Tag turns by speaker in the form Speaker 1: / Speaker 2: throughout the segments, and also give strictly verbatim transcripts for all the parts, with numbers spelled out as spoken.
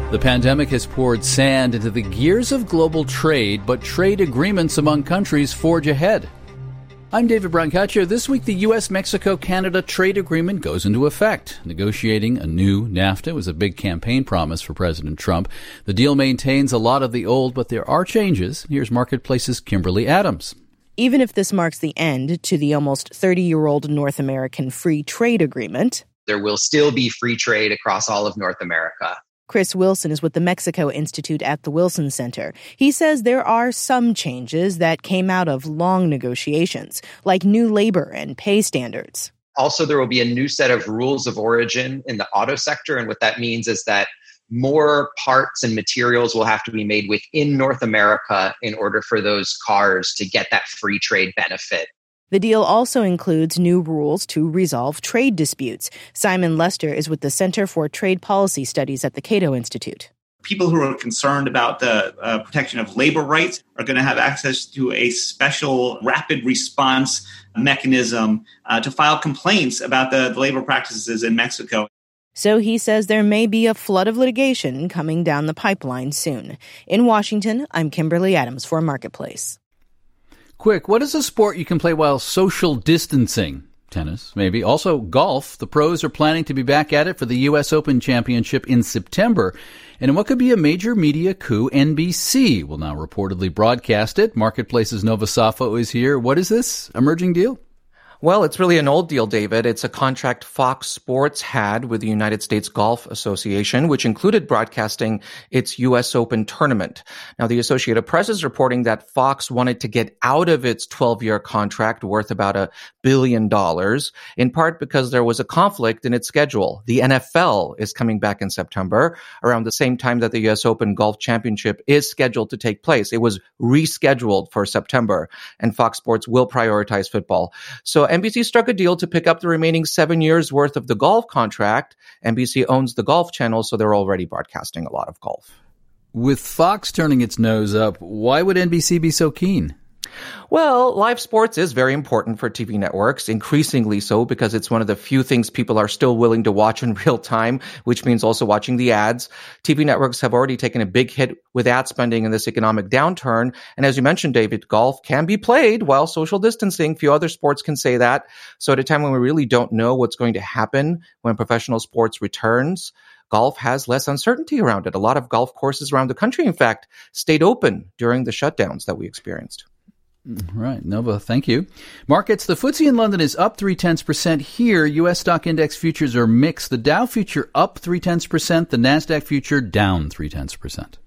Speaker 1: The pandemic has poured sand into the gears of global trade, but trade agreements among countries forge ahead. I'm David Brancaccio. This week, the U S Mexico Canada trade agreement goes into effect. Negotiating a new NAFTA was a big campaign promise for President Trump. The deal maintains a lot of the old, but there are changes. Here's Marketplace's Kimberly Adams.
Speaker 2: Even if this marks the end to the almost thirty-year-old North American free trade agreement,
Speaker 3: there will still be free trade across all of North America.
Speaker 2: Chris Wilson is with the Mexico Institute at the Wilson Center. He says there are some changes that came out of long negotiations, like new labor and pay standards.
Speaker 3: Also, there will be a new set of rules of origin in the auto sector. And what that means is that more parts and materials will have to be made within North America in order for those cars to get that free trade benefit.
Speaker 2: The deal also includes new rules to resolve trade disputes. Simon Lester is with the Center for Trade Policy Studies at the Cato Institute.
Speaker 4: People who are concerned about the uh, protection of labor rights are going to have access to a special rapid response mechanism uh, to file complaints about the, the labor practices in Mexico.
Speaker 2: So he says there may be a flood of litigation coming down the pipeline soon. In Washington, I'm Kimberly Adams for Marketplace.
Speaker 1: Quick, what is a sport you can play while social distancing? Tennis, maybe. Also, golf. The pros are planning to be back at it for the U S Open Championship in September. And in what could be a major media coup, N B C will now reportedly broadcast it. Marketplace's Nova Safo is here. What is this emerging deal?
Speaker 5: Well, it's really an old deal, David. It's a contract Fox Sports had with the United States Golf Association, which included broadcasting its U S Open tournament. Now, the Associated Press is reporting that Fox wanted to get out of its twelve-year contract worth about a billion dollars, in part because there was a conflict in its schedule. The N F L is coming back in September, around the same time that the U S Open Golf Championship is scheduled to take place. It was rescheduled for September, and Fox Sports will prioritize football. So N B C struck a deal to pick up the remaining seven years worth of the golf contract. N B C owns the Golf Channel, so they're already broadcasting a lot of golf.
Speaker 1: With Fox turning its nose up, why would N B C be so keen?
Speaker 5: Well, live sports is very important for T V networks, increasingly so because it's one of the few things people are still willing to watch in real time, which means also watching the ads. T V networks have already taken a big hit with ad spending in this economic downturn. And as you mentioned, David, golf can be played while social distancing. Few other sports can say that. So at a time when we really don't know what's going to happen when professional sports returns, golf has less uncertainty around it. A lot of golf courses around the country, in fact, stayed open during the shutdowns that we experienced.
Speaker 1: Right. Nova, thank you. Markets, the F T S E in London is up three-tenths percent here. U S stock index futures are mixed. The Dow future up three-tenths percent. The NASDAQ future down three-tenths percent.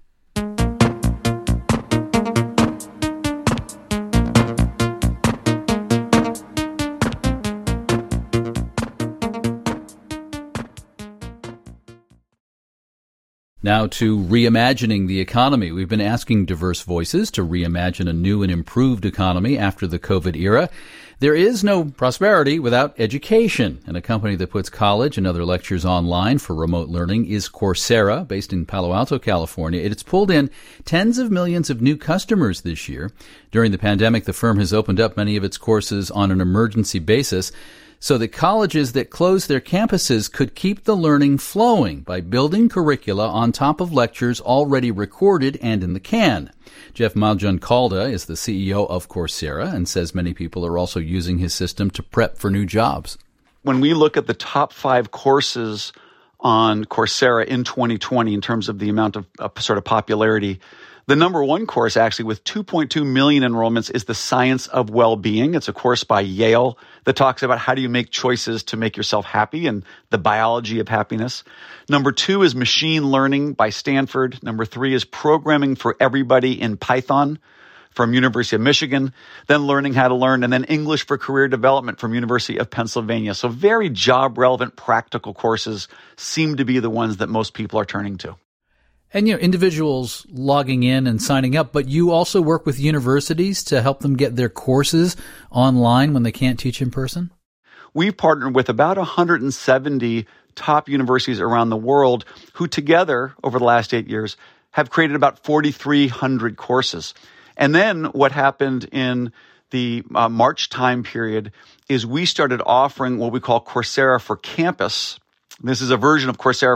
Speaker 1: Now to reimagining the economy. We've been asking diverse voices to reimagine a new and improved economy after the COVID era. There is no prosperity without education, and a company that puts college and other lectures online for remote learning is Coursera, based in Palo Alto, California. It's pulled in tens of millions of new customers this year. During the pandemic, the firm has opened up many of its courses on an emergency basis, so that colleges that close their campuses could keep the learning flowing by building curricula on top of lectures already recorded and in the can. Jeff Maljoncalda is the C E O of Coursera and says many people are also using his system to prep for new jobs.
Speaker 6: When we look at the top five courses on Coursera in twenty twenty in terms of the amount of uh, sort of popularity, the number one course actually with two point two million enrollments is The Science of Well-Being. It's a course by Yale that talks about how do you make choices to make yourself happy and the biology of happiness. Number two is Machine Learning by Stanford. Number three is Programming for Everybody in Python from University of Michigan. Then Learning How to Learn, and then English for Career Development from University of Pennsylvania. So very job-relevant, practical courses seem to be the ones that most people are turning to.
Speaker 1: And, you know, individuals logging in and signing up, but you also work with universities to help them get their courses online when they can't teach in person?
Speaker 6: We've partnered with about one hundred seventy top universities around the world who together, over the last eight years, have created about forty-three hundred courses. And then what happened in the uh, March time period is we started offering what we call Coursera for Campus. This is a version of Coursera for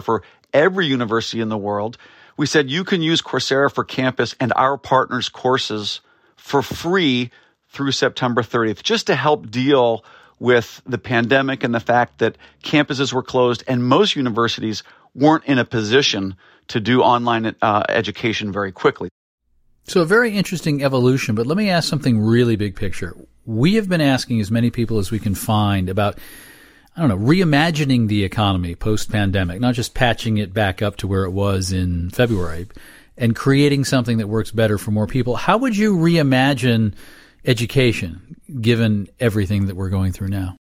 Speaker 6: every university in the world. We said you can use Coursera for Campus and our partners' courses for free through September thirtieth, just to help deal with the pandemic and the fact that campuses were closed and most universities weren't in a position to do online uh, education very quickly.
Speaker 1: So a very interesting evolution, but let me ask something really big picture. We have been asking as many people as we can find about, I don't know, reimagining the economy post-pandemic, not just patching it back up to where it was in February, and creating something that works better for more people. How would you reimagine education, given everything that we're going through now?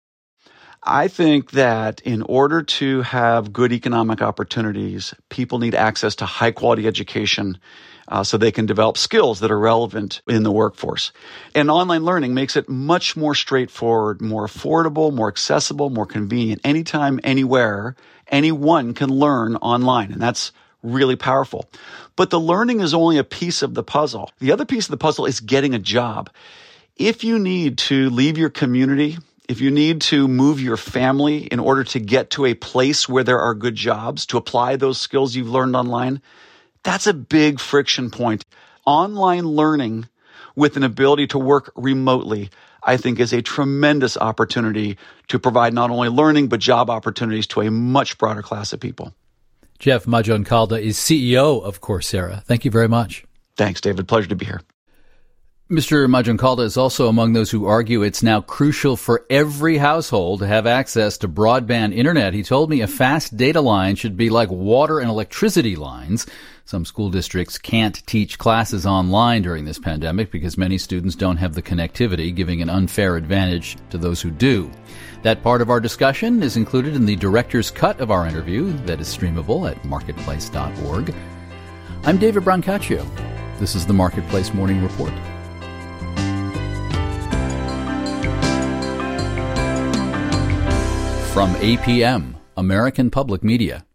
Speaker 6: I think that in order to have good economic opportunities, people need access to high-quality education uh, so they can develop skills that are relevant in the workforce. And online learning makes it much more straightforward, more affordable, more accessible, more convenient. Anytime, anywhere, anyone can learn online, and that's really powerful. But the learning is only a piece of the puzzle. The other piece of the puzzle is getting a job. If you need to leave your community, if you need to move your family in order to get to a place where there are good jobs, to apply those skills you've learned online, that's a big friction point. Online learning with an ability to work remotely, I think, is a tremendous opportunity to provide not only learning, but job opportunities to a much broader class of people.
Speaker 1: Jeff Maggioncalda is C E O of Coursera. Thank you very much.
Speaker 6: Thanks, David. Pleasure to be here.
Speaker 1: Mister Maggioncalda is also among those who argue it's now crucial for every household to have access to broadband internet. He told me a fast data line should be like water and electricity lines. Some school districts can't teach classes online during this pandemic because many students don't have the connectivity, giving an unfair advantage to those who do. That part of our discussion is included in the director's cut of our interview that is streamable at marketplace dot org. I'm David Brancaccio. This is the Marketplace Morning Report. From A P M, American Public Media.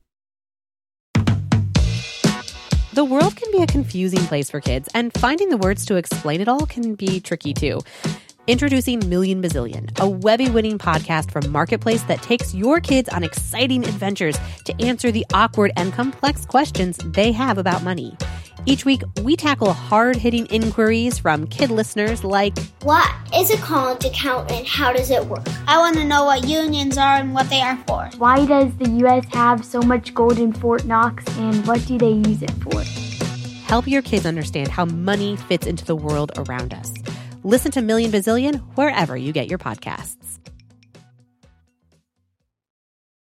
Speaker 7: The world can be a confusing place for kids, and finding the words to explain it all can be tricky too. Introducing Million Bazillion, a Webby-winning podcast from Marketplace that takes your kids on exciting adventures to answer the awkward and complex questions they have about money. Each week, we tackle hard-hitting inquiries from kid listeners like,
Speaker 8: what is a college account and how does it work?
Speaker 9: I want to know what unions are and what they are for.
Speaker 10: Why does the U S have so much gold in Fort Knox and what do they use it for?
Speaker 7: Help your kids understand how money fits into the world around us. Listen to Million Bazillion wherever you get your podcasts.